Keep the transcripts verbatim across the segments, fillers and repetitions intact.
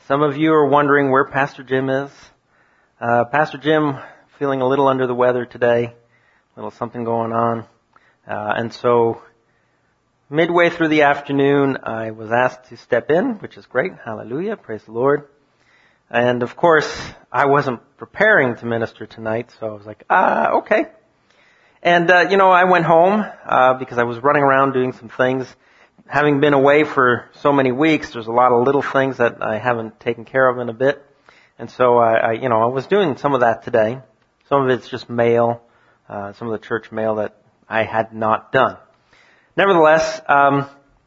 Some of you are wondering where Pastor Jim is. Uh, Pastor Jim feeling a little under the weather today, a little something going on. Uh, and so midway through the afternoon, I was asked to step in, which is great. Hallelujah. Praise the Lord. And of course, I wasn't preparing to minister tonight, so I was like, ah, okay. And, uh, you know, I went home, uh, because I was running around doing some things. Having been away for so many weeks, there's a lot of little things that I haven't taken care of in a bit. And so I, I you know, I was doing some of that today. Some of it's just mail, uh, some of the church mail that I had not done. Nevertheless, um,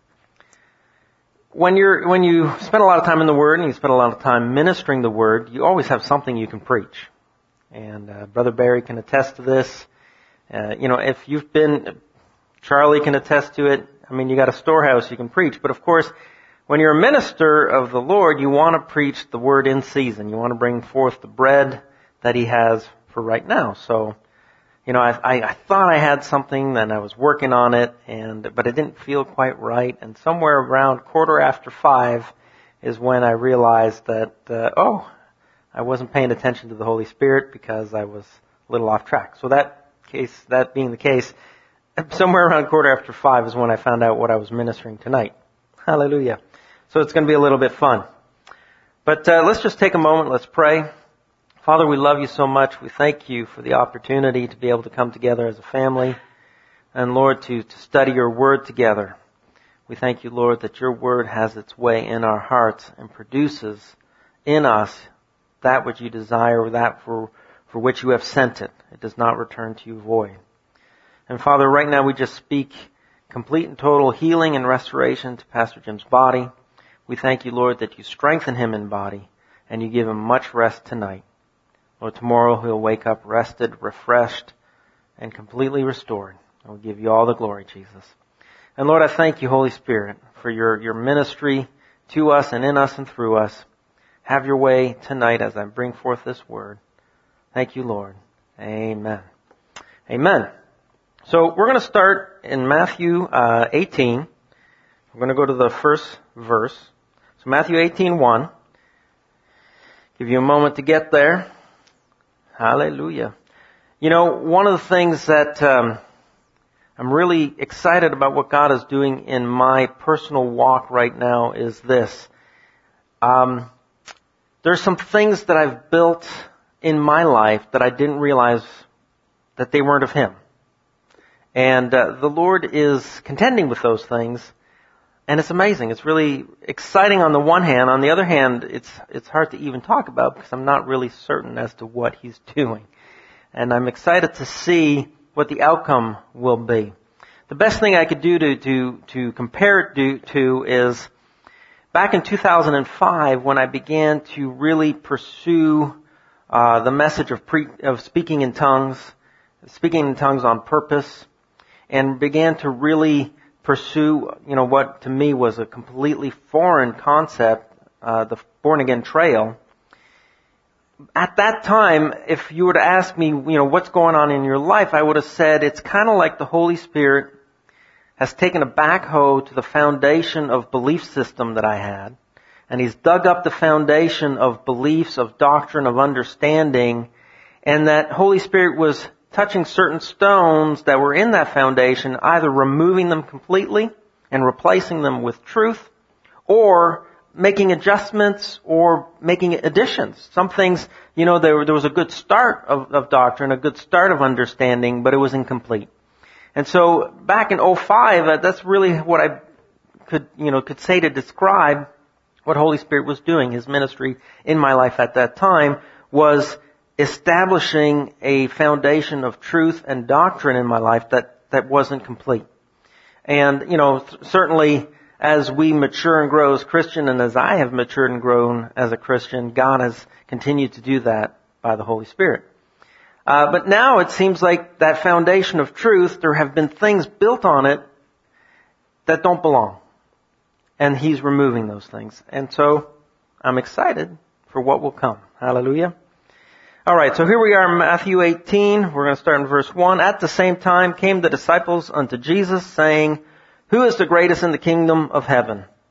when you're, when you spend a lot of time in the Word and you spend a lot of time ministering the Word, you always have something you can preach. And, uh, Brother Barry can attest to this. Uh, you know, if you've been, Charlie can attest to it. I mean, you got a storehouse you can preach. But of course, when you're a minister of the Lord, you want to preach the Word in season. You want to bring forth the bread that He has for right now. So, you know, I, I, I thought I had something and I was working on it, and but it didn't feel quite right. And somewhere around quarter after five is when I realized that, uh, oh, I wasn't paying attention to the Holy Spirit because I was a little off track. So that case, that being the case, somewhere around quarter after five is when I found out what I was ministering tonight. Hallelujah. So it's going to be a little bit fun. But uh, let's just take a moment. Let's pray. Father, we love you so much. We thank you for the opportunity to be able to come together as a family. And Lord, to, to study your word together. We thank you, Lord, that your word has its way in our hearts and produces in us that which you desire, that for, for which you have sent it. It does not return to you void. And Father, right now we just speak complete and total healing and restoration to Pastor Jim's body. We thank you, Lord, that you strengthen him in body and you give him much rest tonight. Lord, tomorrow he'll wake up rested, refreshed, and completely restored. And we'll give you all the glory, Jesus. And Lord, I thank you, Holy Spirit, for your, your ministry to us and in us and through us. Have your way tonight as I bring forth this word. Thank you, Lord. Amen. Amen. So we're going to start in Matthew uh, eighteen. We're going to go to the first verse. So Matthew eighteen one. Give you a moment to get there. Hallelujah. You know, one of the things that um, I'm really excited about what God is doing in my personal walk right now is this. Um, there's some things that I've built in my life that I didn't realize that they weren't of Him. And uh, the Lord is contending with those things, and it's amazing. It's really exciting on the one hand. On the other hand, it's it's hard to even talk about because I'm not really certain as to what He's doing. And I'm excited to see what the outcome will be. The best thing I could do to to, to compare it to, to is back in two thousand five when I began to really pursue uh, the message of pre, of speaking in tongues, speaking in tongues on purpose. And began to really pursue, you know, what to me was a completely foreign concept, uh, the born-again trail. At that time, if you were to ask me, you know, what's going on in your life, I would have said it's kind of like the Holy Spirit has taken a backhoe to the foundation of belief system that I had, and He's dug up the foundation of beliefs, of doctrine, of understanding, and that Holy Spirit was touching certain stones that were in that foundation, either removing them completely and replacing them with truth, or making adjustments or making additions. Some things, you know, there, there was a good start of, of doctrine, a good start of understanding, but it was incomplete. And so back in oh five, uh, that's really what I could, you know, could say to describe what Holy Spirit was doing. His ministry in my life at that time was establishing a foundation of truth and doctrine in my life that, that wasn't complete. And, you know, certainly as we mature and grow as Christian, and as I have matured and grown as a Christian, God has continued to do that by the Holy Spirit. Uh, but now it seems like that foundation of truth, there have been things built on it that don't belong. And He's removing those things. And so I'm excited for what will come. Hallelujah. All right, so here we are in Matthew eighteen. We're going to start in verse one. At the same time came the disciples unto Jesus, saying, Who is the greatest in the kingdom of heaven?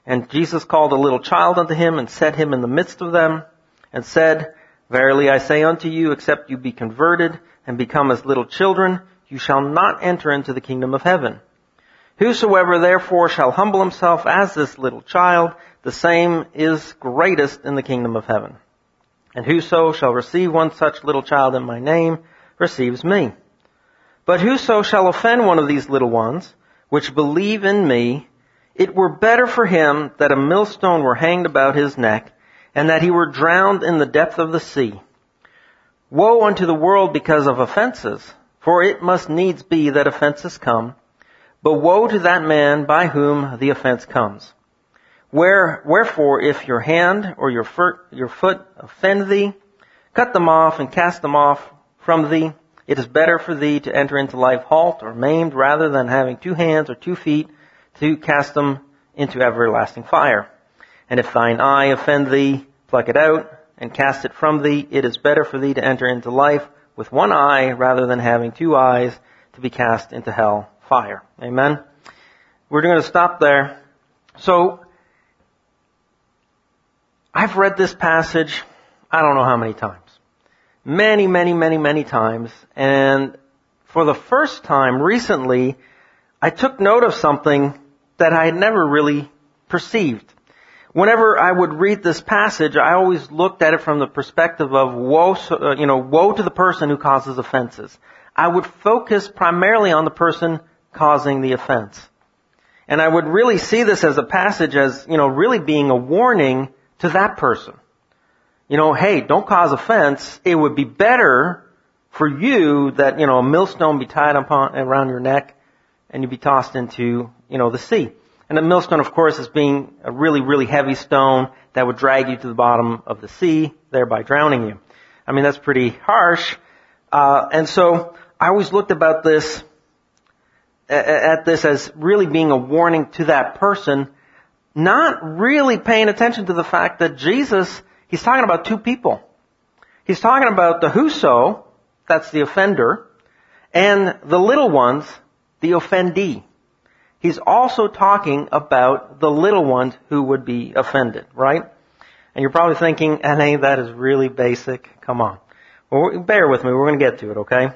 And Jesus called a little child unto him and set him in the midst of them and said, Verily I say unto you, except you be converted and become as little children, you shall not enter into the kingdom of heaven. Whosoever therefore shall humble himself as this little child, the same is greatest in the kingdom of heaven. And whoso shall receive one such little child in my name, receives me. But whoso shall offend one of these little ones, which believe in me, it were better for him that a millstone were hanged about his neck, and that he were drowned in the depth of the sea. Woe unto the world because of offenses, for it must needs be that offenses come, but woe to that man by whom the offense comes. Where, wherefore, if your hand or your foot, your foot offend thee, cut them off and cast them off from thee. It is better for thee to enter into life halt or maimed rather than having two hands or two feet to cast them into everlasting fire. And if thine eye offend thee, pluck it out and cast it from thee. It is better for thee to enter into life with one eye rather than having two eyes to be cast into hell fire. Amen. We're going to stop there. So, I've read this passage, I don't know how many times. Many, many, many, many times. And for the first time recently, I took note of something that I had never really perceived. Whenever I would read this passage, I always looked at it from the perspective of woe, you know, woe to the person who causes offenses. I would focus primarily on the person causing the offense. And I would really see this as a passage as, you know, really being a warning to that person. You know, hey, don't cause offense. It would be better for you that, you know, a millstone be tied upon around your neck and you be tossed into, you know, the sea. And a millstone, of course, is being a really, really heavy stone that would drag you to the bottom of the sea, thereby drowning you. I mean, that's pretty harsh. Uh, and so I always looked about this, at this as really being a warning to that person, not really paying attention to the fact that Jesus, he's talking about two people. He's talking about the whoso, that's the offender, and the little ones, the offendee. He's also talking about the little ones who would be offended, right? And you're probably thinking, N A, that is really basic. Come on. Well, bear with me. We're going to get to it, okay?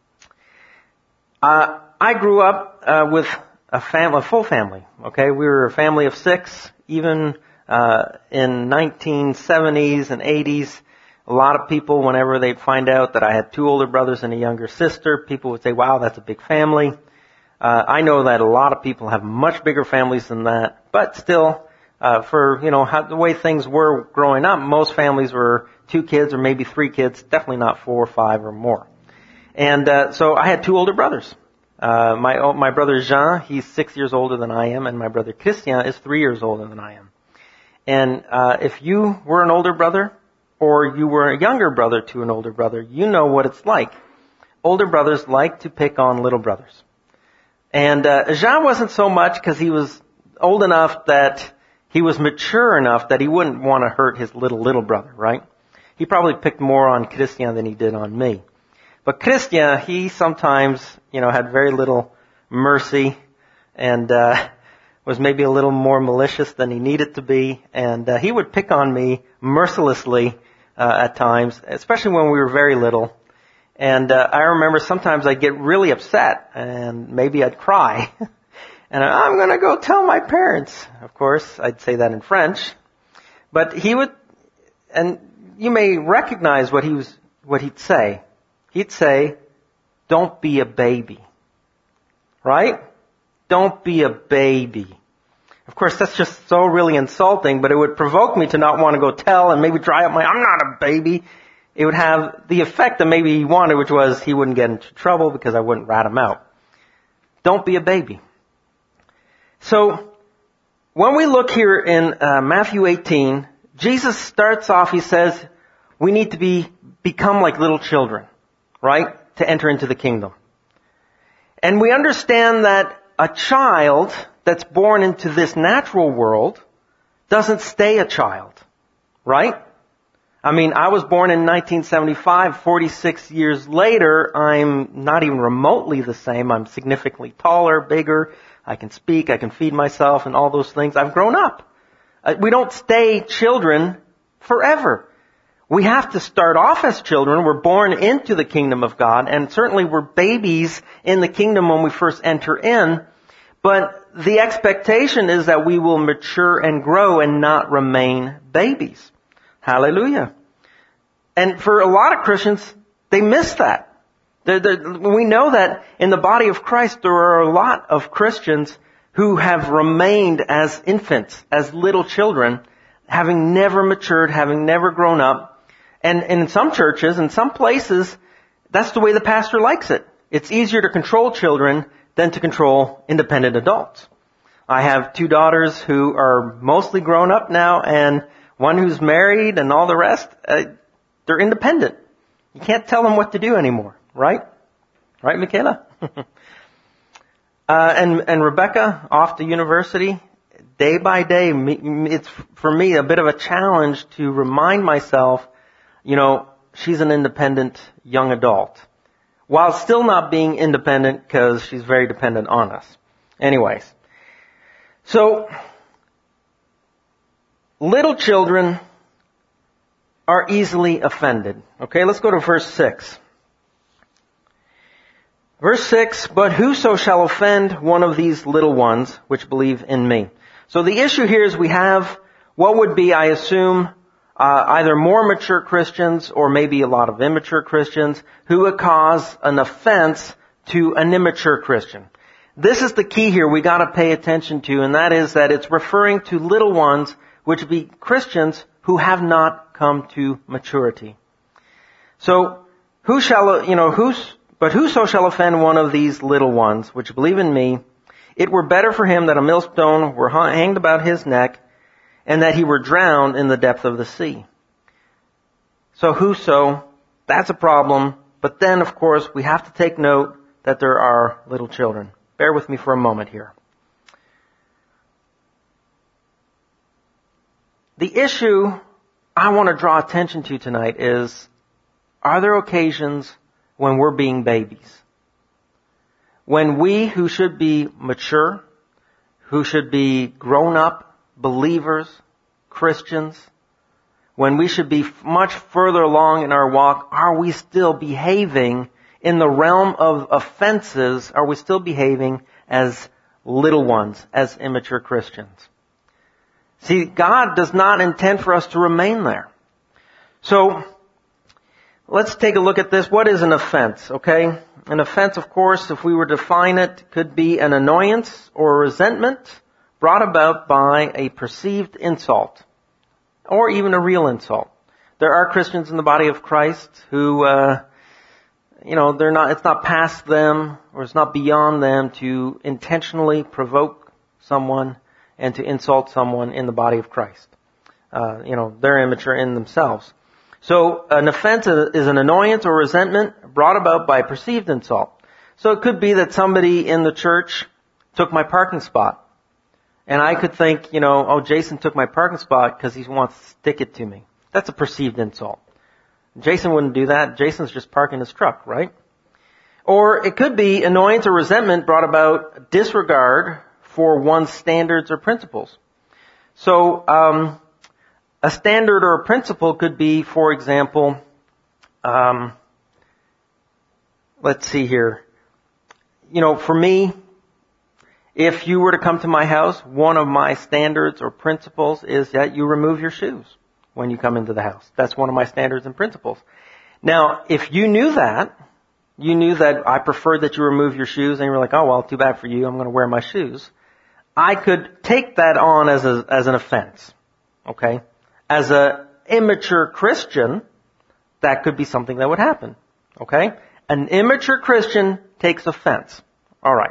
Uh, I grew up uh, with a family, a full family, okay? We were a family of six, even uh, in nineteen seventies and eighties. A lot of people, whenever they'd find out that I had two older brothers and a younger sister, people would say, wow, that's a big family. Uh, I know that a lot of people have much bigger families than that, but still, uh, for, you know, how, the way things were growing up, most families were two kids or maybe three kids, definitely not four or five or more. And, uh, so I had two older brothers. Uh, my, my brother Jean, he's six years older than I am, and my brother Christian is three years older than I am. And, uh, if you were an older brother, or you were a younger brother to an older brother, you know what it's like. Older brothers like to pick on little brothers. And uh, Jean wasn't so much because he was old enough that he was mature enough that he wouldn't want to hurt his little, little brother, right? He probably picked more on Christian than he did on me. But Christian, he sometimes, you know, had very little mercy and uh was maybe a little more malicious than he needed to be. And uh, he would pick on me mercilessly uh, at times, especially when we were very little. And uh, I remember sometimes I'd get really upset and maybe I'd cry. And I'm going to go tell my parents. Of course, I'd say that in French. But he would, and you may recognize what he was, what he'd say. He'd say, don't be a baby. Right? Don't be a baby. Of course, that's just so really insulting, but it would provoke me to not want to go tell and maybe dry up my, I'm not a baby. It would have the effect that maybe he wanted, which was he wouldn't get into trouble because I wouldn't rat him out. Don't be a baby. So, when we look here in uh, Matthew eighteen, Jesus starts off, he says, we need to be become like little children, right? To enter into the kingdom. And we understand that a child that's born into this natural world doesn't stay a child, right? I mean, I was born in nineteen seventy-five, forty-six years later, I'm not even remotely the same. I'm significantly taller, bigger, I can speak, I can feed myself and all those things. I've grown up. Uh, we don't stay children forever. We have to start off as children. We're born into the kingdom of God, and certainly we're babies in the kingdom when we first enter in. But the expectation is that we will mature and grow and not remain babies. Hallelujah. And for a lot of Christians, they miss that. They're, they're, we know that in the body of Christ, there are a lot of Christians who have remained as infants, as little children, having never matured, having never grown up. And, and in some churches, in some places, that's the way the pastor likes it. It's easier to control children than to control independent adults. I have two daughters who are mostly grown up now, and one who's married and all the rest. Uh, they're independent. You can't tell them what to do anymore, right? Right, Michaela? uh, and, and Rebecca, off to university. Day by day, it's for me a bit of a challenge to remind myself, you know, she's an independent young adult, while still not being independent because she's very dependent on us. Anyways, so little children are easily offended. Okay, let's go to verse six. Verse six, but whoso shall offend one of these little ones which believe in me. So the issue here is we have what would be, I assume, uh, either more mature Christians or maybe a lot of immature Christians who would cause an offense to an immature Christian. This is the key here we got to pay attention to, and that is that it's referring to little ones, which would be Christians who have not come to maturity. So, who shall, you know, who's, but whoso shall offend one of these little ones which believe in me, it were better for him that a millstone were hanged about his neck, and that he were drowned in the depth of the sea. So whoso, that's a problem. But then, of course, we have to take note that there are little children. Bear with me for a moment here. The issue I want to draw attention to tonight is, are there occasions when we're being babies? When we who should be mature, who should be grown up, believers, Christians, when we should be much further along in our walk, are we still behaving in the realm of offenses? Are we still behaving as little ones, as immature Christians? See, God does not intend for us to remain there. So, let's take a look at this. What is an offense, okay? An offense, of course, if we were to define it, could be an annoyance or a resentment brought about by a perceived insult, or even a real insult. There are Christians in the body of Christ who, uh, you know, they're not, it's not past them, or it's not beyond them to intentionally provoke someone and to insult someone in the body of Christ. Uh, you know, they're immature in themselves. So, an offense is an annoyance or resentment brought about by perceived insult. So it could be that somebody in the church took my parking spot. And I could think, you know, oh, Jason took my parking spot because he wants to stick it to me. That's a perceived insult. Jason wouldn't do that. Jason's just parking his truck, right? Or it could be annoyance or resentment brought about disregard for one's standards or principles. So, um, a standard or a principle could be, for example, um, let's see here. You know, for me, if you were to come to my house, one of my standards or principles is that you remove your shoes when you come into the house. That's one of my standards and principles. Now, if you knew that, you knew that I preferred that you remove your shoes, and you were like, oh, well, too bad for you, I'm going to wear my shoes. I could take that on as a, as an offense. Okay? As an immature Christian, that could be something that would happen. Okay? An immature Christian takes offense. All right.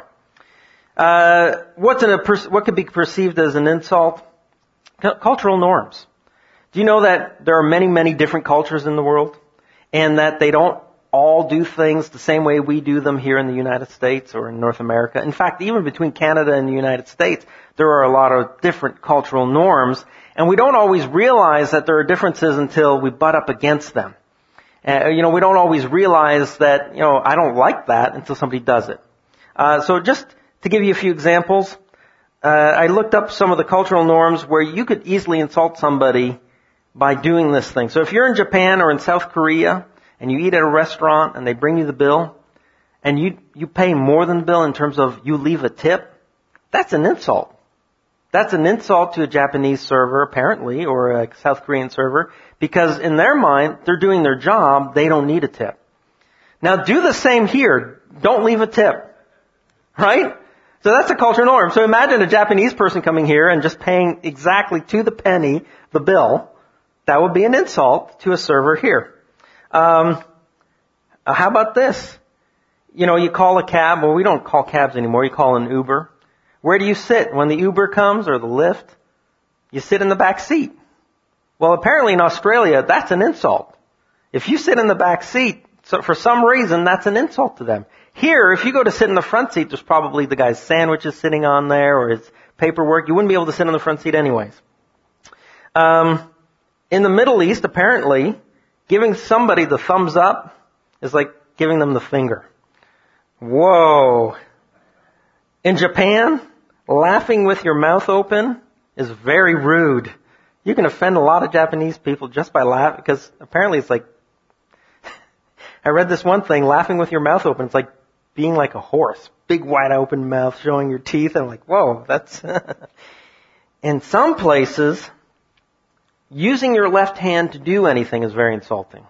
Uh, what's an, what could be perceived as an insult? C- cultural norms. Do you know that there are many, many different cultures in the world, and that they don't all do things the same way we do them here in the United States or in North America? In fact, even between Canada and the United States, there are a lot of different cultural norms, and we don't always realize that there are differences until we butt up against them. Uh, you know, we don't always realize that, you know, I don't like that until somebody does it. Uh, so just to give you a few examples, uh, I looked up some of the cultural norms where you could easily insult somebody by doing this thing. So if you're in Japan or in South Korea and you eat at a restaurant and they bring you the bill and you, you pay more than the bill in terms of you leave a tip, that's an insult. That's an insult to a Japanese server, apparently, or a South Korean server, because in their mind, they're doing their job, they don't need a tip. Now do the same here. Don't leave a tip. Right? So that's a cultural norm. So imagine a Japanese person coming here and just paying exactly to the penny the bill. That would be an insult to a server here. Um, how about this? You know, you call a cab. Well, we don't call cabs anymore. You call an Uber. Where do you sit when the Uber comes or the Lyft? You sit in the back seat. Well, apparently in Australia, that's an insult. If you sit in the back seat, so for some reason, that's an insult to them. Here, if you go to sit in the front seat, there's probably the guy's sandwiches sitting on there or his paperwork. You wouldn't be able to sit in the front seat anyways. Um, in the Middle East, apparently, giving somebody the thumbs up is like giving them the finger. Whoa. In Japan, laughing with your mouth open is very rude. You can offend a lot of Japanese people just by laughing, because apparently it's like, I read this one thing, laughing with your mouth open, it's like being like a horse. Big wide open mouth showing your teeth. I'm like, whoa, that's... In some places, using your left hand to do anything is very insulting.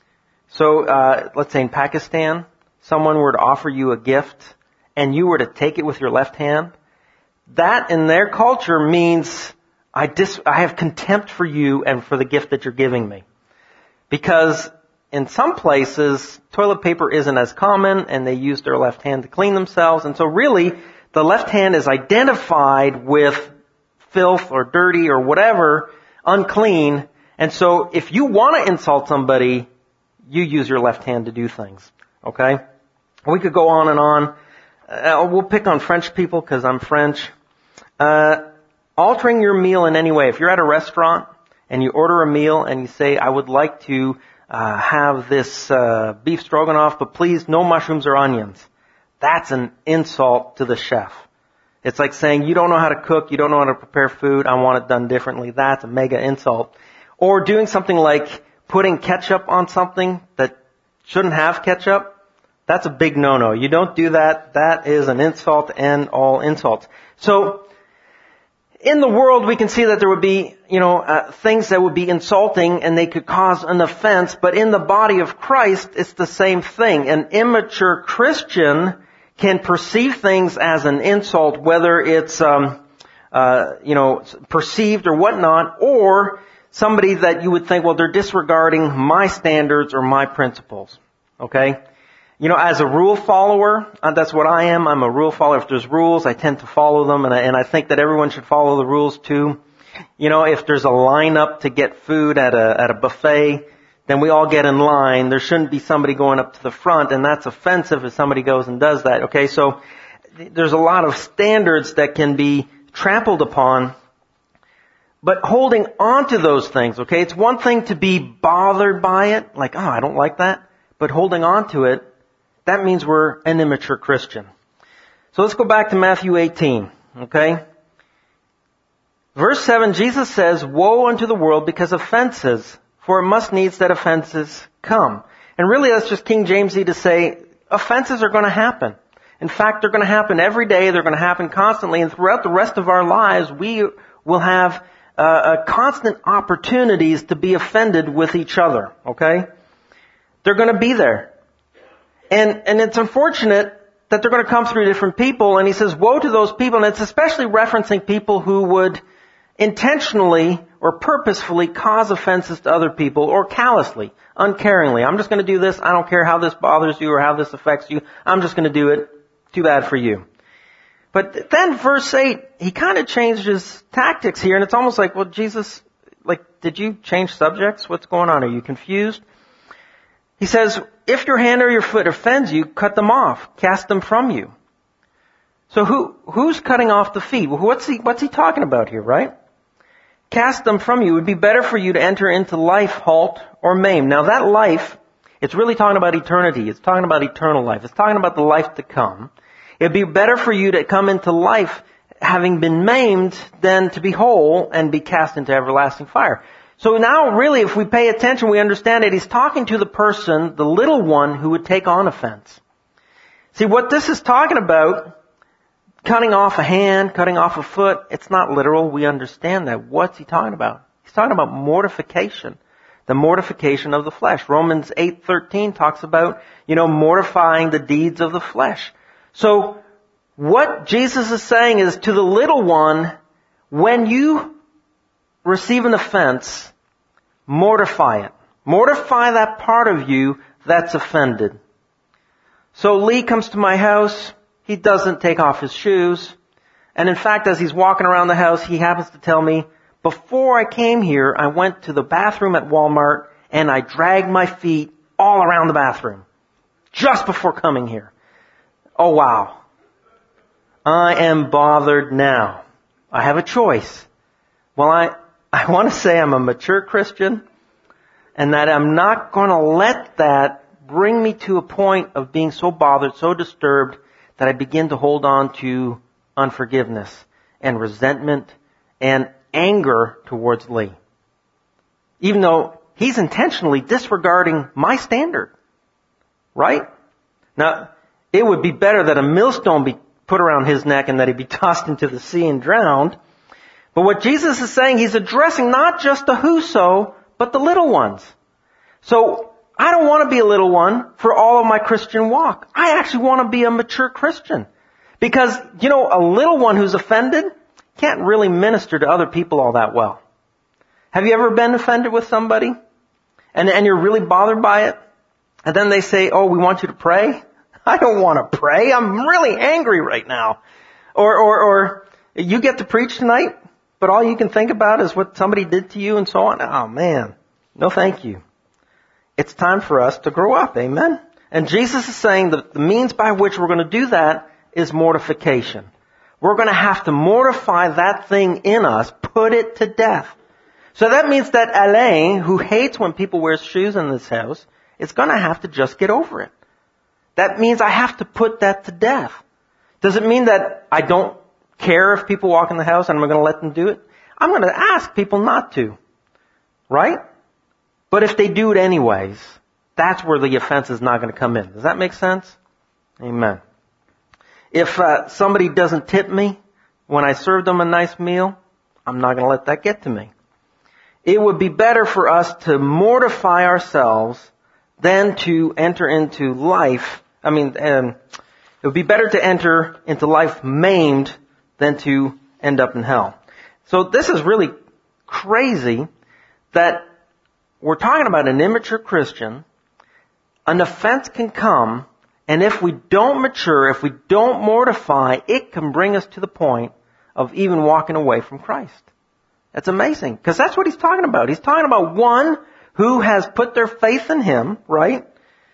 So, uh, let's say in Pakistan, someone were to offer you a gift and you were to take it with your left hand, that in their culture means I dis- I have contempt for you and for the gift that you're giving me. Because in some places, toilet paper isn't as common and they use their left hand to clean themselves. And so really, the left hand is identified with filth or dirty or whatever, unclean. And so if you want to insult somebody, you use your left hand to do things. Okay? We could go on and on. Uh, we'll pick on French people because I'm French. Uh, altering your meal in any way. If you're at a restaurant and you order a meal and you say, I would like to uh, have this uh, beef stroganoff, but please no mushrooms or onions. That's an insult to the chef. It's like saying, you don't know how to cook, you don't know how to prepare food, I want it done differently. That's a mega insult. Or doing something like putting ketchup on something that shouldn't have ketchup. That's a big no-no. You don't do that. That is an insult and all insults. So, in the world, we can see that there would be, you know, uh, things that would be insulting and they could cause an offense. But in the body of Christ, it's the same thing. An immature Christian can perceive things as an insult, whether it's, um, uh, you know, perceived or whatnot, or somebody that you would think, well, they're disregarding my standards or my principles. Okay? You know, as a rule follower, uh, that's what I am. I'm a rule follower. If there's rules, I tend to follow them, and I, and I think that everyone should follow the rules too. You know, if there's a lineup to get food at a at a buffet, then we all get in line. There shouldn't be somebody going up to the front, and that's offensive if somebody goes and does that. Okay, so there's a lot of standards that can be trampled upon. But holding on to those things, okay, it's one thing to be bothered by it, like, oh, I don't like that. But holding on to it, that means we're an immature Christian. So let's go back to Matthew eighteen, okay? Verse seven, Jesus says, woe unto the world because of offenses, for it must needs that offenses come. And really that's just King Jamesy to say, offenses are going to happen. In fact, they're going to happen every day, they're going to happen constantly, and throughout the rest of our lives, we will have uh, uh, constant opportunities to be offended with each other, okay? They're going to be there. And, and it's unfortunate that they're going to come through different people. And he says, woe to those people. And it's especially referencing people who would intentionally or purposefully cause offenses to other people, or callously, uncaringly. I'm just going to do this. I don't care how this bothers you or how this affects you. I'm just going to do it. Too bad for you. But then verse eight, he kind of changed his tactics here. And it's almost like, well, Jesus, like, did you change subjects? What's going on? Are you confused? He says, if your hand or your foot offends you, cut them off. Cast them from you. So who, who's cutting off the feet? Well, what's he, what's he talking about here, right? Cast them from you. It would be better for you to enter into life halt or maim. Now that life, it's really talking about eternity. It's talking about eternal life. It's talking about the life to come. It'd be better for you to come into life having been maimed, then to be whole and be cast into everlasting fire. So now really, if we pay attention, we understand that he's talking to the person, the little one, who would take on offense. See, what this is talking about, cutting off a hand, cutting off a foot, it's not literal. We understand that. What's he talking about? He's talking about mortification. The mortification of the flesh. Romans eight thirteen talks about, you know, mortifying the deeds of the flesh. So, what Jesus is saying is to the little one, when you receive an offense, mortify it. Mortify that part of you that's offended. So Lee comes to my house. He doesn't take off his shoes. And in fact, as he's walking around the house, he happens to tell me, before I came here, I went to the bathroom at Walmart and I dragged my feet all around the bathroom. Just before coming here. Oh wow. I am bothered now. I have a choice. Well, I, I want to say I'm a mature Christian and that I'm not going to let that bring me to a point of being so bothered, so disturbed that I begin to hold on to unforgiveness and resentment and anger towards Lee. Even though he's intentionally disregarding my standard. Right? Now, it would be better that a millstone be put around his neck and that he be tossed into the sea and drowned. But what Jesus is saying, he's addressing not just the whoso, but the little ones. So, I don't want to be a little one for all of my Christian walk. I actually want to be a mature Christian. Because, you know, a little one who's offended can't really minister to other people all that well. Have you ever been offended with somebody? And, and you're really bothered by it? And then they say, oh, we want you to pray? I don't want to pray. I'm really angry right now. Or, or, or, you get to preach tonight, but all you can think about is what somebody did to you and so on. Oh man, no thank you. It's time for us to grow up, amen? And Jesus is saying that the means by which we're going to do that is mortification. We're going to have to mortify that thing in us, put it to death. So that means that Alain, who hates when people wear shoes in this house, is going to have to just get over it. That means I have to put that to death. Does it mean that I don't care if people walk in the house and I'm going to let them do it? I'm going to ask people not to. Right? But if they do it anyways, that's where the offense is not going to come in. Does that make sense? Amen. If uh, somebody doesn't tip me when I serve them a nice meal, I'm not going to let that get to me. It would be better for us to mortify ourselves than to enter into life. I mean, um, it would be better to enter into life maimed than to end up in hell. So this is really crazy that we're talking about an immature Christian. An offense can come, and if we don't mature, if we don't mortify, it can bring us to the point of even walking away from Christ. That's amazing, because that's what he's talking about. He's talking about one who has put their faith in him, right?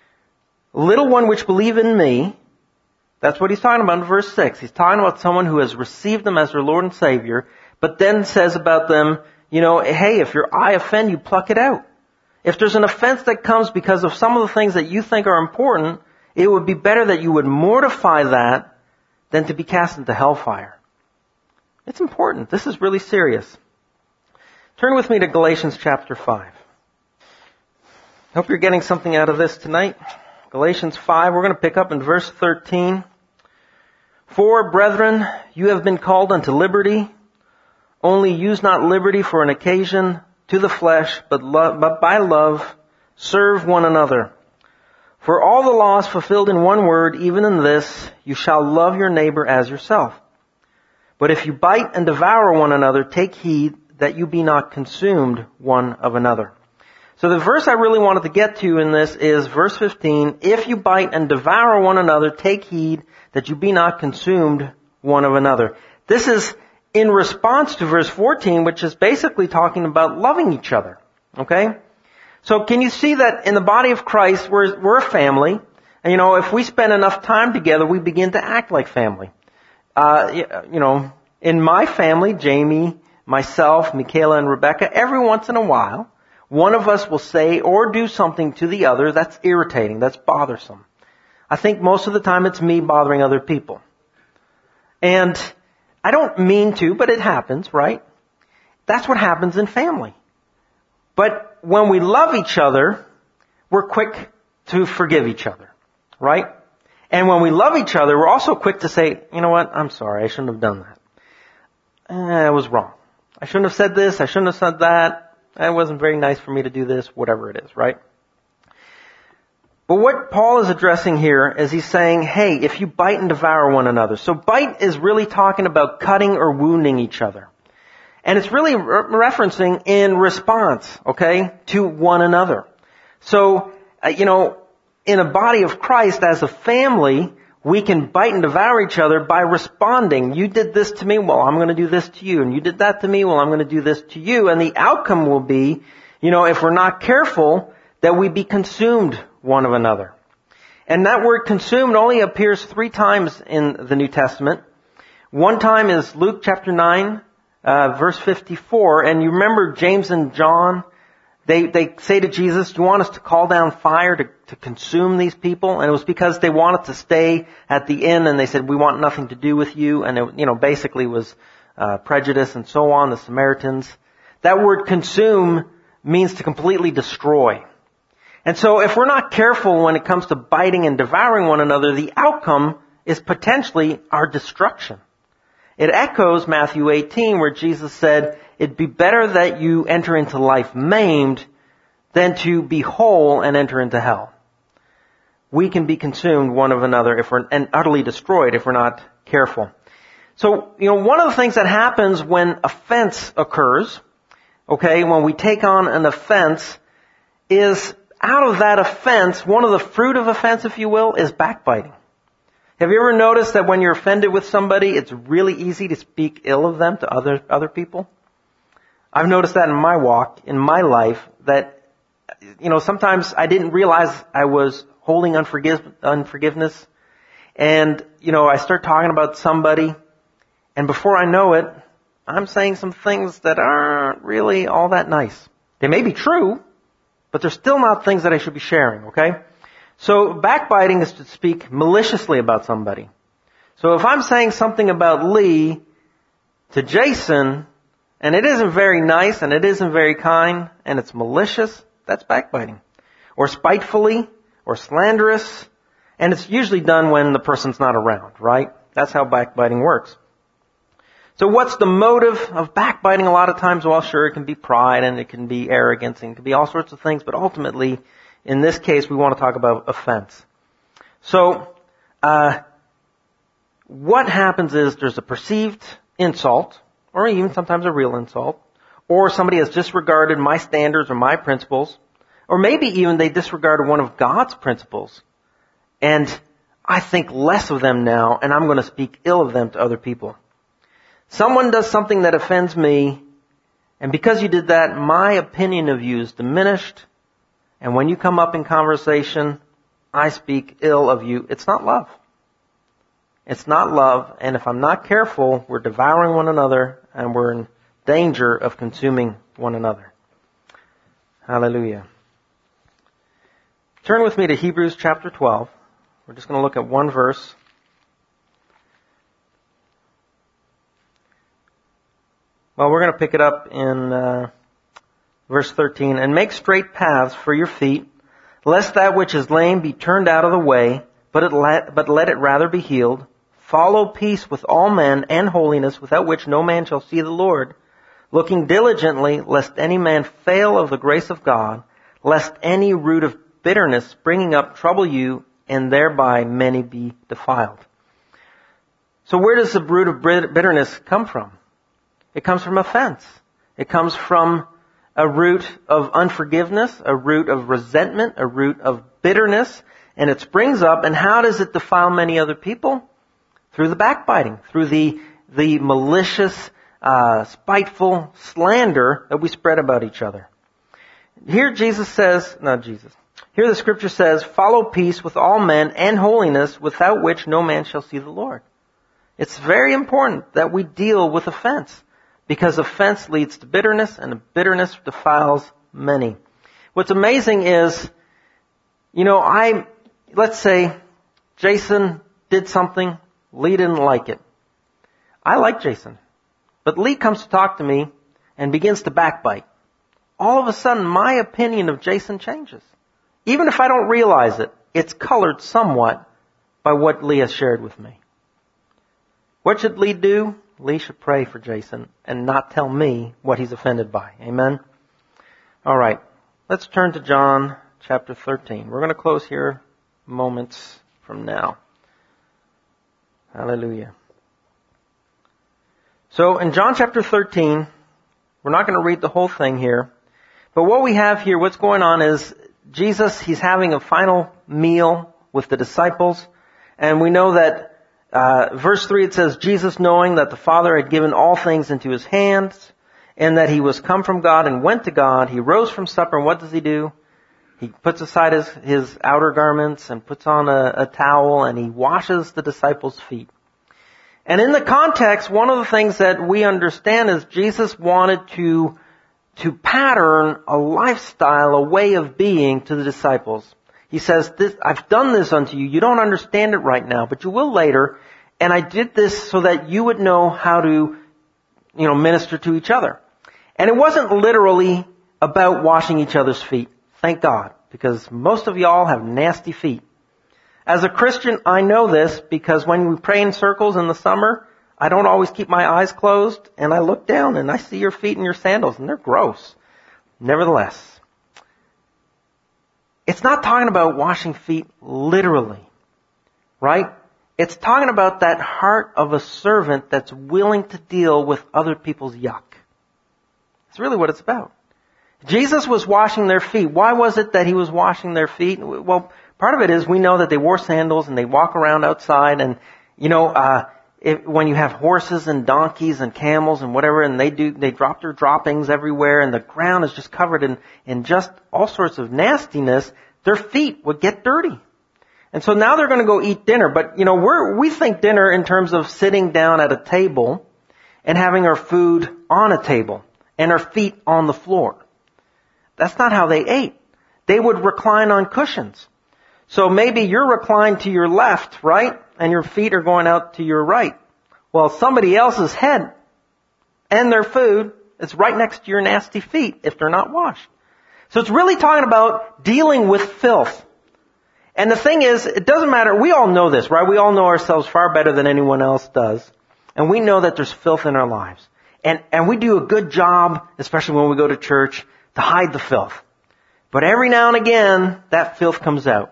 Little one which believe in me. That's what he's talking about in verse six. He's talking about someone who has received them as their Lord and Savior, but then says about them, you know, hey, if your eye offend you, pluck it out. If there's an offense that comes because of some of the things that you think are important, it would be better that you would mortify that than to be cast into hellfire. It's important. This is really serious. Turn with me to Galatians chapter five. Hope you're getting something out of this tonight. Galatians five, we're going to pick up in verse thirteen. For, brethren, you have been called unto liberty. Only use not liberty for an occasion to the flesh, but, love, but by love serve one another. For all the law is fulfilled in one word, even in this, you shall love your neighbor as yourself. But if you bite and devour one another, take heed that you be not consumed one of another. So the verse I really wanted to get to in this is verse fifteen. If you bite and devour one another, take heed that you be not consumed one of another. This is in response to verse fourteen, which is basically talking about loving each other. Okay? So can you see that in the body of Christ, we're, we're a family. And you know, if we spend enough time together, we begin to act like family. Uh, you know, in my family, Jamie, myself, Michaela, and Rebecca, every once in a while, one of us will say or do something to the other that's irritating, that's bothersome. I think most of the time it's me bothering other people. And I don't mean to, but it happens, right? That's what happens in family. But when we love each other, we're quick to forgive each other, right? And when we love each other, we're also quick to say, you know what, I'm sorry, I shouldn't have done that. Eh, I was wrong. I shouldn't have said this, I shouldn't have said that. It wasn't very nice for me to do this, whatever it is, right? But what Paul is addressing here is he's saying, hey, if you bite and devour one another. So bite is really talking about cutting or wounding each other. And it's really re- referencing in response, okay, to one another. So, uh, you know, in a body of Christ as a family, we can bite and devour each other by responding. You did this to me, well, I'm going to do this to you. And you did that to me, well, I'm going to do this to you. And the outcome will be, you know, if we're not careful, that we be consumed one of another. And that word consumed only appears three times in the New Testament. One time is Luke chapter nine, uh, verse fifty-four. And you remember James and John, they, they say to Jesus, do you want us to call down fire to, to consume these people? And it was because they wanted to stay at the inn and they said, we want nothing to do with you. And it, you know, basically was, uh, prejudice and so on, the Samaritans. That word consume means to completely destroy. And so if we're not careful when it comes to biting and devouring one another, the outcome is potentially our destruction. It echoes Matthew eighteen where Jesus said, it'd be better that you enter into life maimed than to be whole and enter into hell. We can be consumed one of another if we're, and utterly destroyed if we're not careful. So, you know, one of the things that happens when offense occurs, okay, when we take on an offense, is out of that offense, one of the fruit of offense, if you will, is backbiting. Have you ever noticed that when you're offended with somebody, it's really easy to speak ill of them to other other people? I've noticed that in my walk, in my life, that, you know, sometimes I didn't realize I was holding unforgive, unforgiveness. And, you know, I start talking about somebody, and before I know it, I'm saying some things that aren't really all that nice. They may be true, but they're still not things that I should be sharing, okay? So backbiting is to speak maliciously about somebody. So if I'm saying something about Lee to Jason, and it isn't very nice, and it isn't very kind, and it's malicious, that's backbiting. Or spitefully, or slanderous, and it's usually done when the person's not around, right? That's how backbiting works. So what's the motive of backbiting? A lot of times, well, sure, it can be pride and it can be arrogance and it can be all sorts of things, but ultimately, in this case, we want to talk about offense. So, uh, what happens is there's a perceived insult, or even sometimes a real insult, or somebody has disregarded my standards or my principles, or maybe even they disregarded one of God's principles, and I think less of them now, and I'm going to speak ill of them to other people. Someone does something that offends me, and because you did that, my opinion of you is diminished, and when you come up in conversation, I speak ill of you. It's not love. It's not love, and if I'm not careful, we're devouring one another, and we're in danger of consuming one another. Hallelujah. Turn with me to Hebrews chapter twelve. We're just going to look at one verse. Well, we're going to pick it up in uh, verse thirteen. And make straight paths for your feet, lest that which is lame be turned out of the way, but, it let, but let it rather be healed. Follow peace with all men and holiness, without which no man shall see the Lord. Looking diligently, lest any man fail of the grace of God, lest any root of bitterness springing up trouble you, and thereby many be defiled. So where does the root of bitterness come from? It comes from offense. It comes from a root of unforgiveness, a root of resentment, a root of bitterness, and it springs up. And how does it defile many other people? Through the backbiting, through the the malicious, uh, spiteful slander that we spread about each other. Here Jesus says, not Jesus, here the scripture says, follow peace with all men and holiness, without which no man shall see the Lord. It's very important that we deal with offense, because offense leads to bitterness, and bitterness defiles many. What's amazing is, you know, I, let's say Jason did something, Lee didn't like it. I like Jason. But Lee comes to talk to me and begins to backbite. All of a sudden, my opinion of Jason changes. Even if I don't realize it, it's colored somewhat by what Lee has shared with me. What should Lee do? Lee should pray for Jason and not tell me what he's offended by. Amen? All right. Let's turn to John chapter thirteen. We're going to close here moments from now. Hallelujah. So in John chapter thirteen, we're not going to read the whole thing here. But what we have here, what's going on is Jesus, he's having a final meal with the disciples. And we know that, uh, verse three, it says, Jesus, knowing that the Father had given all things into his hands, and that he was come from God and went to God, he rose from supper, and what does he do? He puts aside his, his outer garments and puts on a, a towel, and he washes the disciples' feet. And in the context, one of the things that we understand is Jesus wanted to to pattern a lifestyle, a way of being to the disciples. He says, this, I've done this unto you. You don't understand it right now, but you will later. And I did this so that you would know how to, you know, minister to each other. And it wasn't literally about washing each other's feet. Thank God, because most of y'all have nasty feet. As a Christian, I know this because when we pray in circles in the summer, I don't always keep my eyes closed, and I look down and I see your feet in your sandals, and they're gross. Nevertheless, it's not talking about washing feet literally, right? It's talking about that heart of a servant that's willing to deal with other people's yuck. That's really what it's about. Jesus was washing their feet. Why was it that he was washing their feet? Well, part of it is we know that they wore sandals and they walk around outside, and, you know, uh, If, when you have horses and donkeys and camels and whatever, and they do, they drop their droppings everywhere, and the ground is just covered in, in just all sorts of nastiness, their feet would get dirty. And so now they're going to go eat dinner. But, you know, we're, we think dinner in terms of sitting down at a table and having our food on a table and our feet on the floor. That's not how they ate. They would recline on cushions. So maybe you're reclined to your left, right? And your feet are going out to your right. Well, somebody else's head and their food is right next to your nasty feet if they're not washed. So it's really talking about dealing with filth. And the thing is, it doesn't matter. We all know this, right? We all know ourselves far better than anyone else does. And we know that there's filth in our lives. And, and we do a good job, especially when we go to church, to hide the filth. But every now and again, that filth comes out.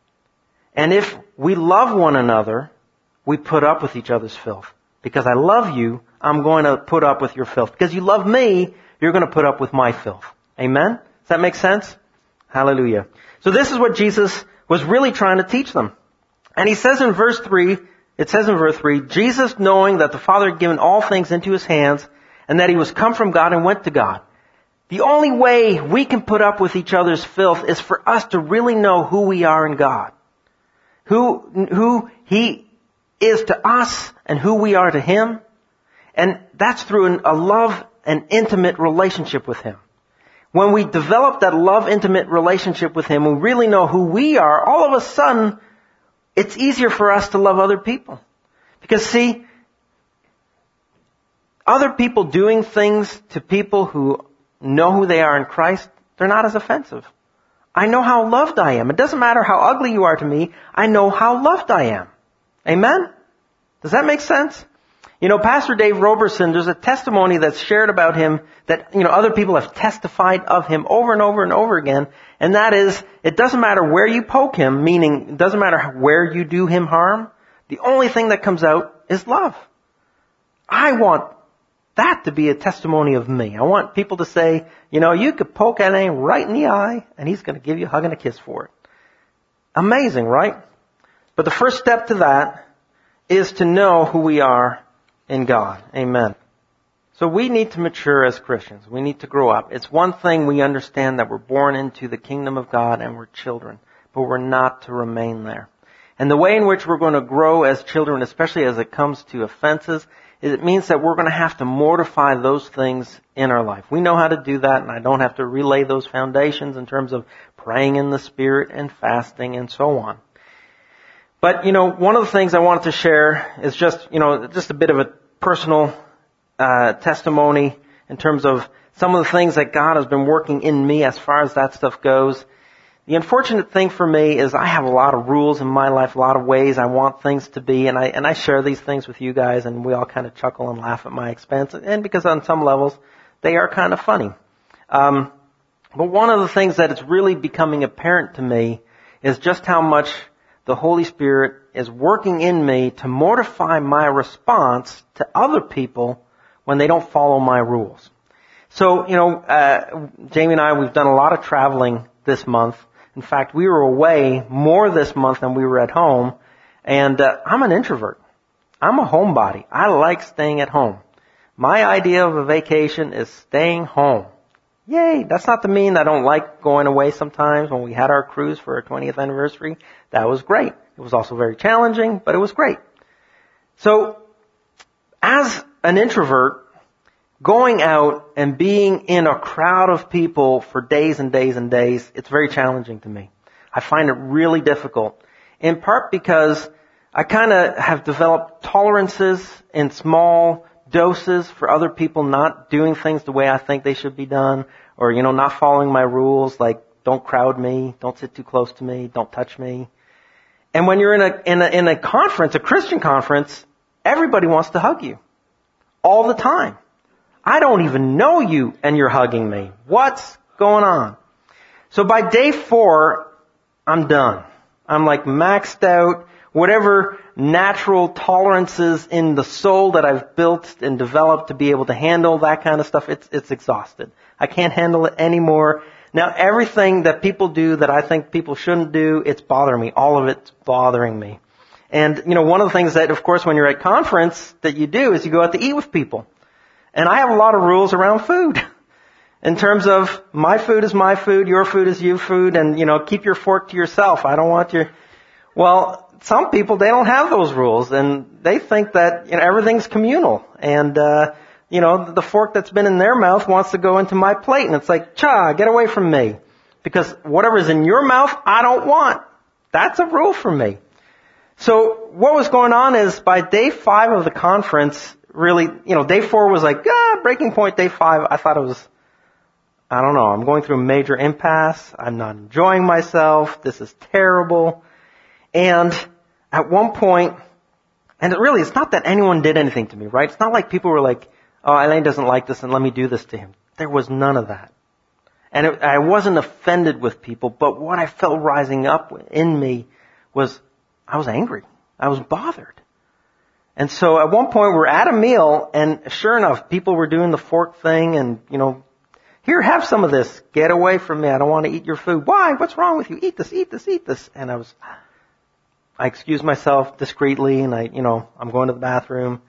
And if we love one another, we put up with each other's filth. Because I love you, I'm going to put up with your filth. Because you love me, you're going to put up with my filth. Amen? Does that make sense? Hallelujah. So this is what Jesus was really trying to teach them. And he says in verse three, it says in verse three, Jesus, knowing that the Father had given all things into his hands, and that he was come from God and went to God. The only way we can put up with each other's filth is for us to really know who we are in God. Who, who He is to us and who we are to Him. And that's through an, a love and intimate relationship with Him. When we develop that love, intimate relationship with Him, we really know who we are, all of a sudden, it's easier for us to love other people. Because see, other people doing things to people who know who they are in Christ, they're not as offensive. I know how loved I am. It doesn't matter how ugly you are to me. I know how loved I am. Amen? Does that make sense? You know, Pastor Dave Roberson, there's a testimony that's shared about him that, you know, other people have testified of him over and over and over again. And that is, it doesn't matter where you poke him, meaning it doesn't matter where you do him harm. The only thing that comes out is love. I want that to be a testimony of me. I want people to say, you know, you could poke that name right in the eye and he's going to give you a hug and a kiss for it. Amazing, right? But the first step to that is to know who we are in God. Amen. So we need to mature as Christians. We need to grow up. It's one thing we understand that we're born into the kingdom of God and we're children, but we're not to remain there. And the way in which we're going to grow as children, especially as it comes to offenses, it means that we're going to have to mortify those things in our life. We know how to do that, and I don't have to relay those foundations in terms of praying in the Spirit and fasting and so on. But, you know, one of the things I wanted to share is just, you know, just a bit of a personal uh, testimony in terms of some of the things that God has been working in me as far as that stuff goes. The unfortunate thing for me is I have a lot of rules in my life, a lot of ways I want things to be, and I and I share these things with you guys, and we all kind of chuckle and laugh at my expense, and because on some levels they are kind of funny. Um, but one of the things that is really becoming apparent to me is just how much the Holy Spirit is working in me to mortify my response to other people when they don't follow my rules. So, you know, uh, Jamie and I, we've done a lot of traveling this month. In fact, we were away more this month than we were at home. And uh, I'm an introvert. I'm a homebody. I like staying at home. My idea of a vacation is staying home. Yay! That's not to mean I don't like going away sometimes. When we had our cruise for our twentieth anniversary, that was great. It was also very challenging, but it was great. So, as an introvert, going out and being in a crowd of people for days and days and days, it's very challenging to me. I find it really difficult. In part because I kind of have developed tolerances in small doses for other people not doing things the way I think they should be done, or, you know, not following my rules, like don't crowd me, don't sit too close to me, don't touch me. And when you're in a, in a, in a conference, a Christian conference, everybody wants to hug you. All the time. I don't even know you and you're hugging me. What's going on? So by day four, I'm done. I'm like maxed out. Whatever natural tolerances in the soul that I've built and developed to be able to handle that kind of stuff, it's, it's exhausted. I can't handle it anymore. Now everything that people do that I think people shouldn't do, it's bothering me. All of it's bothering me. And, you know, one of the things that, of course, when you're at conference that you do is you go out to eat with people. And I have a lot of rules around food. In terms of my food is my food, your food is your food, and, you know, keep your fork to yourself. I don't want your... Well, some people, they don't have those rules, and they think that, you know, everything's communal. And, uh, you know, the fork that's been in their mouth wants to go into my plate, and it's like, cha, get away from me. Because whatever's in your mouth, I don't want. That's a rule for me. So what was going on is by day five of the conference, really, you know, day four was like, ah, breaking point. Day five, I thought it was, I don't know, I'm going through a major impasse. I'm not enjoying myself. This is terrible. And at one point, and it really, it's not that anyone did anything to me, right? It's not like people were like, oh, Elaine doesn't like this and let me do this to him. There was none of that. And it, I wasn't offended with people, but what I felt rising up in me was, I was angry. I was bothered. And so at one point we're at a meal, and sure enough, people were doing the fork thing and, you know, here, have some of this. Get away from me. I don't want to eat your food. Why? What's wrong with you? Eat this, eat this, eat this. And I was, I excused myself discreetly, and I, you know, I'm going to the bathroom.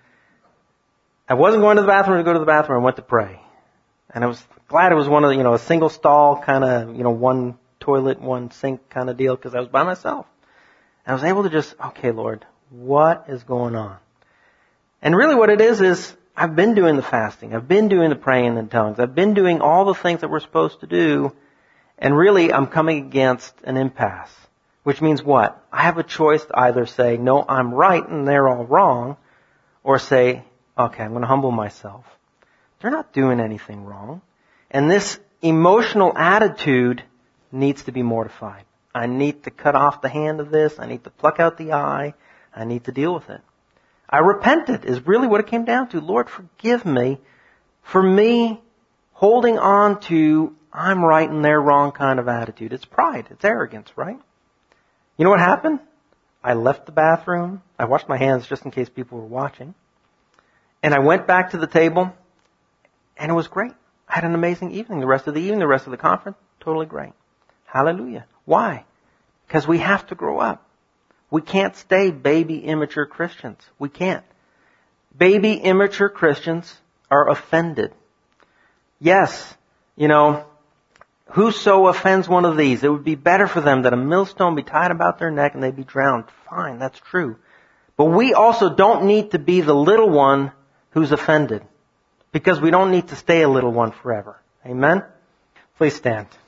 I wasn't going to the bathroom to go to the bathroom. I went to pray. And I was glad it was one of the, you know, a single stall kind of, you know, one toilet, one sink kind of deal, because I was by myself. I was able to just, okay, Lord, what is going on? And really what it is, is I've been doing the fasting. I've been doing the praying in tongues. I've been doing all the things that we're supposed to do. And really I'm coming against an impasse. Which means what? I have a choice to either say, no, I'm right and they're all wrong. Or say, okay, I'm going to humble myself. They're not doing anything wrong. And this emotional attitude needs to be mortified. I need to cut off the hand of this. I need to pluck out the eye. I need to deal with it. I repented is really what it came down to. Lord, forgive me for me holding on to I'm right and they're wrong kind of attitude. It's pride. It's arrogance, right? You know what happened? I left the bathroom. I washed my hands just in case people were watching. And I went back to the table, and it was great. I had an amazing evening. The rest of the evening, the rest of the conference, totally great. Hallelujah. Why? Because we have to grow up. We can't stay baby, immature Christians. We can't. Baby, immature Christians are offended. Yes, you know, whoso offends one of these, it would be better for them that a millstone be tied about their neck and they be drowned. Fine, that's true. But we also don't need to be the little one who's offended, because we don't need to stay a little one forever. Amen? Please stand.